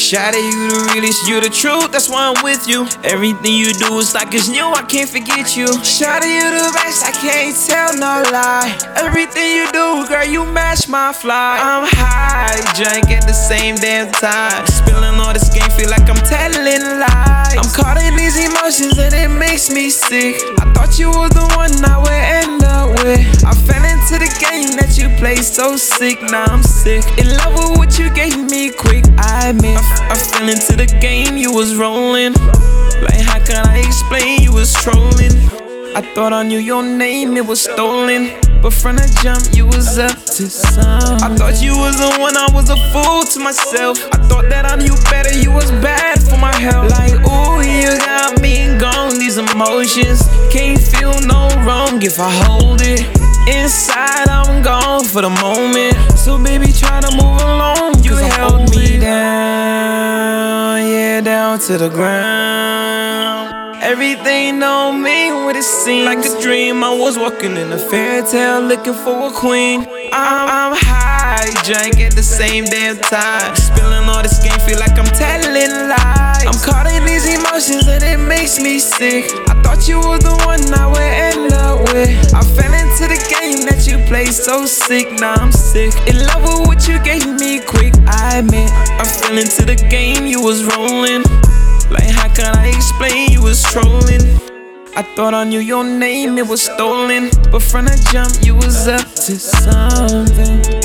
Shawty, you the realest, you the truth, that's why I'm with you. Everything you do is like it's new, I can't forget you. Shawty, you the best, I can't tell no lie. Everything you do, girl, you match my fly. I'm high, drink at the same damn time. Spilling all this game, feel like I'm telling lies. I'm caught in these emotions and it makes me sick. I thought you was the one I would end up with. I fell into the game that you play so sick, now I'm sick. In love with what you gave me quick, I admit. I fell into the game you was rolling. Like how can I explain you was trolling? I thought I knew your name, it was stolen. But from the jump, you was up to some. I thought you was the one, I was a fool to myself. I thought that I knew better, you was bad for my health. Like, ooh, you got me gone, these emotions. Can't feel no wrong if I hold it. Inside, I'm gone for the moment. So baby, try to move along. You held me down, yeah, down to the ground. Everything don't mean what it seems. Like a dream, I was walking in a fairy tale looking for a queen. I'm high, drank at the same damn time. Spilling all this game, feel like I'm telling lies. I'm caught in these emotions and it makes me sick. I thought you was the one I would end up with. I fell into the game that you play so sick, now I'm sick. In love with what you gave me quick, I admit. I fell into the game you was rolling. Like how can I explain you was trolling? I thought I knew your name, it was stolen. But from the jump, you was up to something.